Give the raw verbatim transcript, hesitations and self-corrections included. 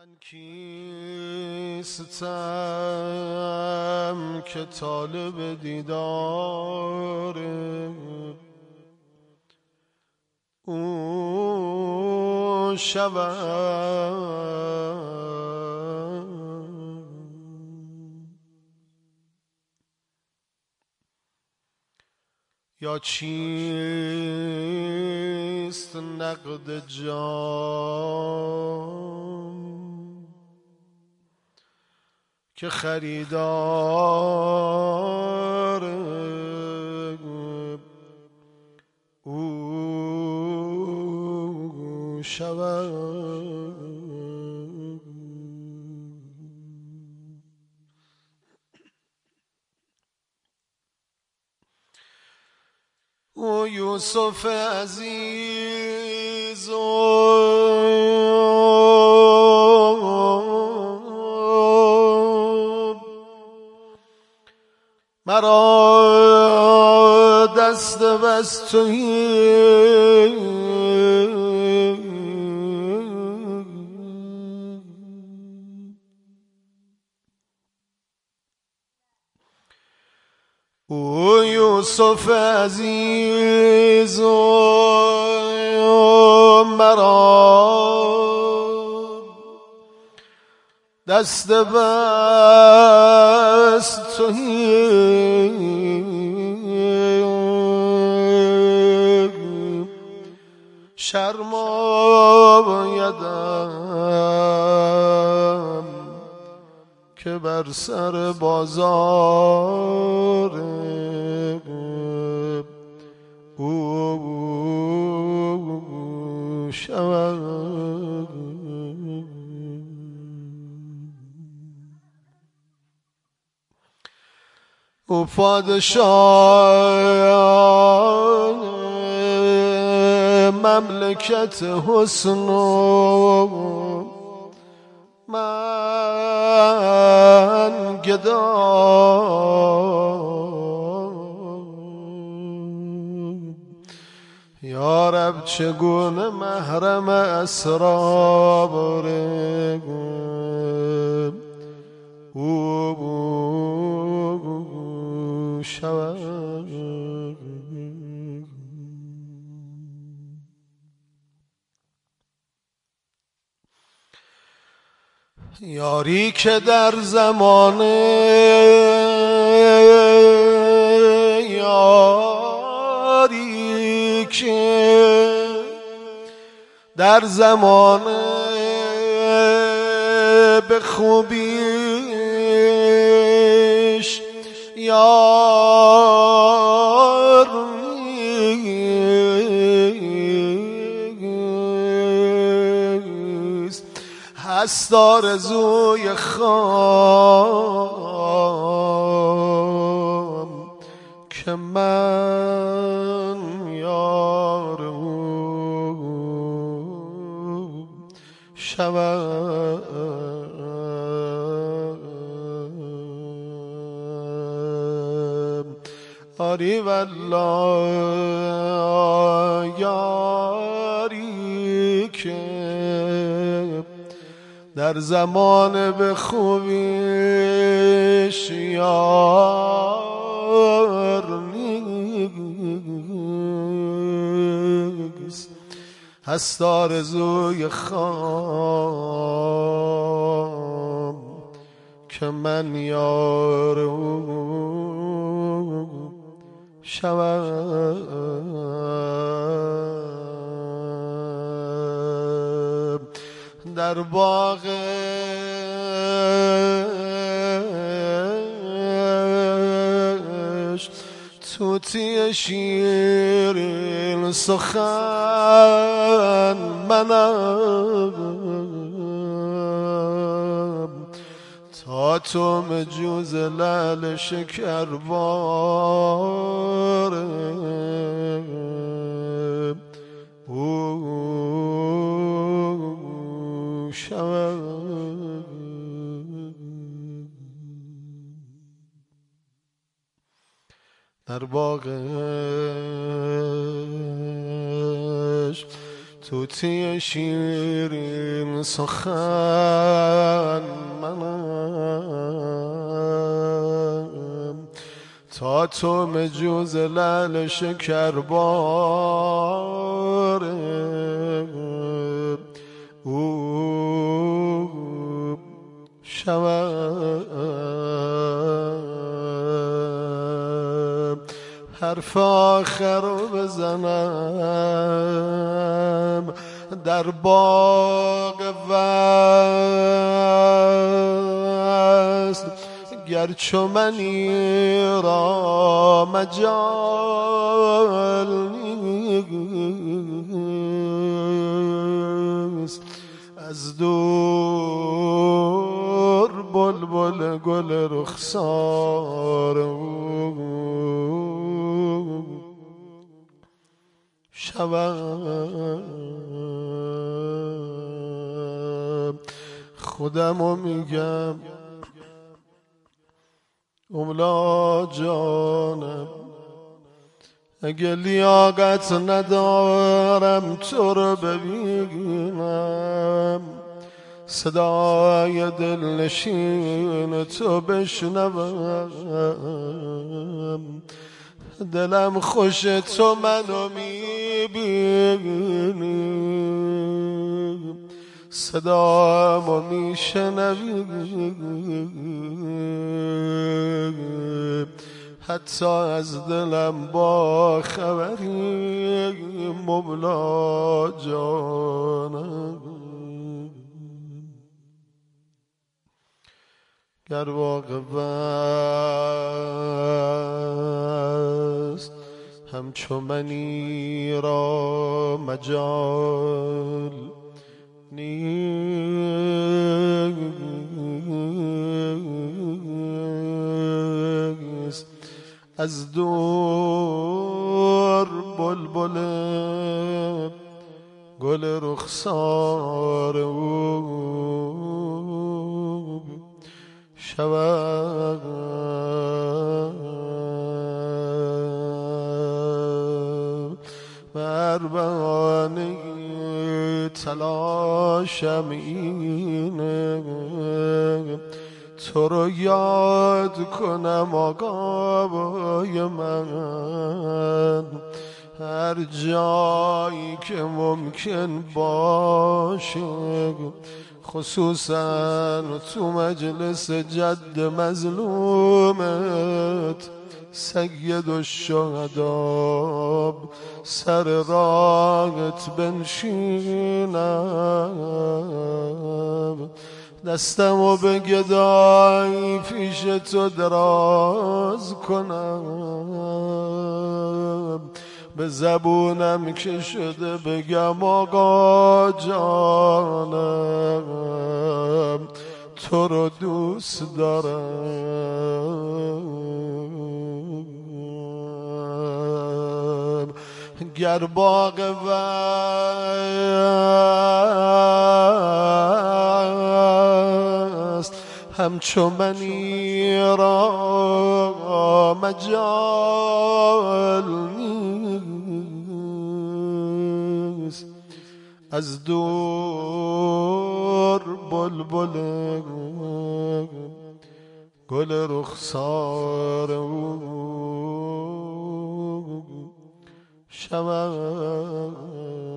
من کیستم که طالب دیدار او شوم، یا چیست نقد جان که خریدار او شوم. او یوسف عزیز مرا دست بست تویی، او یوسف عزیز مرا دست بست تویی، شرمایدم که بر سر بازار او شوم. او پادشاه مملکت حسن و من گدا، یا رب چگونه محرم اسرار او شوم. یاری که در زمان یاری که در زمان به خوبیش یار نیست، هست آرزوی خام که من یار او شوم. آری والله یاری که در زمان به خوبیش یار نیست، هست آرزوی خام که من یار او شوم. در باغش طوطی شیرین سخن منم، تا تو مجوز لعل شکربار او شوم. در باغش توتی شیرین سخن منم، تا تو مجوز لعل شکر باره او شوم، حرف آخر رو بزنم در باغ وصل، گرچه منی را مجال نیست، از دور بلبل گل رخسار شوم. خودمو میگم اولا جانم، اگه لیاقت ندارم تو رو ببینم، صدای دلنشین تو بشنوم، دلم خوش تو منو میبینی، صدامو میشنوی، حتی از دلم با خبری مولا جانم. گر واقع است همچو منی را مجال نیست، از دور بلبل گل رخسار او شوم. بر بهانه تلاشم اینه تو رو یاد کنم آقای من، هر جایی که ممکن باشه، خصوصا تو مجلس جد مظلومت سید الشهدا، سر راهت بنشینم، دستمو به گدایی پیش تو دراز کنم، به زبونم که شده بگم آقا جانم تو رو دوست دارم. گر باغ وصل همچو منی را مجال نیست، از دور بلبل گل رخسار او شوم.